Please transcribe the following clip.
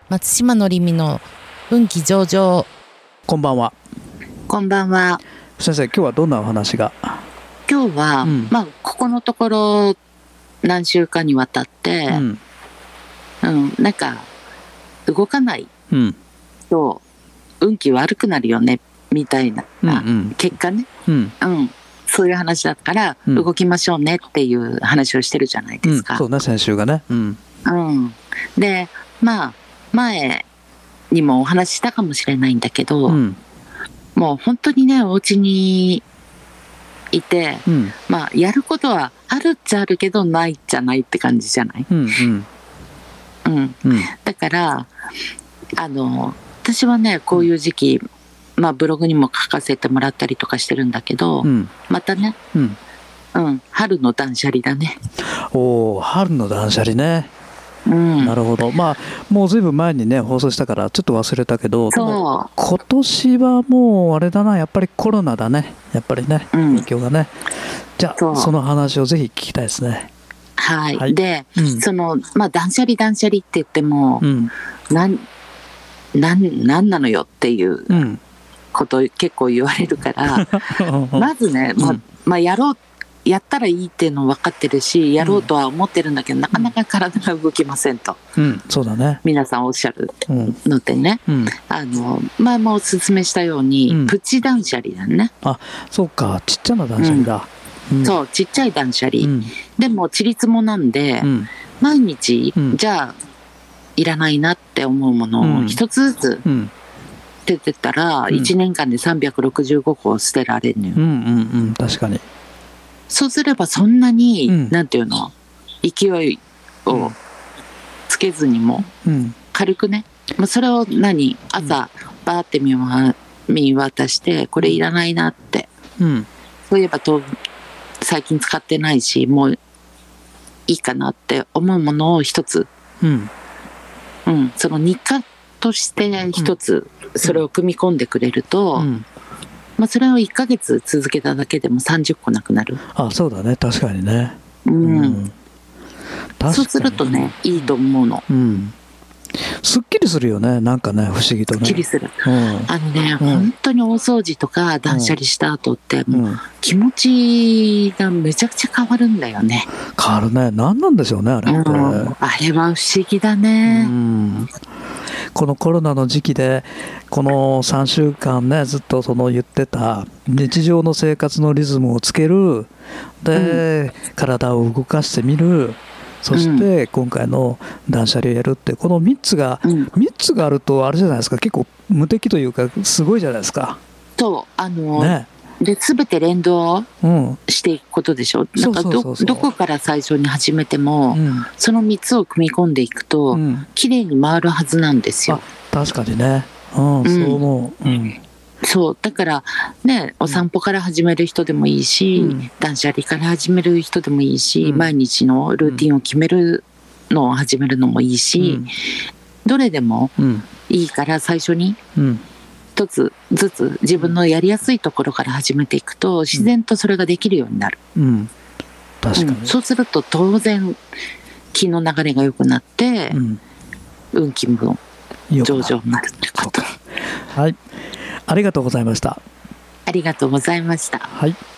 松島のりみの運気上々。 こんばんは。 こんばんは。 先生、今日はどんなお話が？ 今日は、ここのところ何週間にわたって、なんか動かないと運気悪くなるよねみたいな、結果ね、そういう話だったから動きましょうねっていう話をしてるじゃないですか。 そうね、先週がね。 で、前にもお話ししたかもしれないんだけど、もう本当にね、お家にいて、やることはあるっちゃあるけどないっちゃないって感じじゃない。だから私はね、こういう時期、ブログにも書かせてもらったりとかしてるんだけど、またね、春の断捨離だね。 春の断捨離ね。なるほど。もうずいぶん前にね放送したからちょっと忘れたけど、今年はもうあれだな、やっぱりコロナだね、やっぱりね、影響がね。じゃあその話をぜひ聞きたいですね。 はい。で、その断捨離って言っても、なんなのよっていうことを結構言われるからまずね、やったらいいっていうの分かってるし、やろうとは思ってるんだけど、なかなか体が動きませんと、 そうだね、 皆さんおっしゃるのでね、前もおすすめしたように、プチ断捨離だね。 そうか、ちっちゃな断捨離だ。 そう、ちっちゃい断捨離、でもちりつもなんで、毎日、じゃあいらないなって思うものを一つずつ捨ててたら、1年間で365個捨てられるのよ。 確かに。 そうすればそんなに、なんていうの、勢いをつけずにも、軽くね、それを朝バーって見渡して、これいらないなって、そういえば最近使ってないし、もういいかなって思うものを一つ、その日課として一つそれを組み込んでくれると、それを1ヶ月続けただけでも30個なくなる。 そうだね、確かにね。 そうするとね、いいと思うの。 すっきりするよね、なんかね、不思議とね。 すっきりする。本当に大掃除とか断捨離した後って、もう気持ちがめちゃくちゃ変わるんだよね。 変わるね。何なんでしょうね、あれって。 あれは不思議だね。 このコロナの時期でこの3週間ね、ずっと言ってた日常の生活のリズムをつけるで、体を動かしてみる、そして今回の断捨離をやるって、この3つがあるとあれじゃないですか、結構無敵というかすごいじゃないですか。 で全て連動していくことでしょ。なんかどこから最初に始めても、その3つを組み込んでいくと、綺麗に回るはずなんですよ。 確かにね、そう思う。 そうだからね、お散歩から始める人でもいいし、断捨離から始める人でもいいし、毎日のルーティンを決めるのを始めるのもいいし、どれでもいいから最初に一つずつ自分のやりやすいところから始めていくと、自然とそれができるようになる。 確かに。 そうすると当然気の流れが良くなって、運気も上々になるってこと。 はい、ありがとうございました。 ありがとうございました。 はい。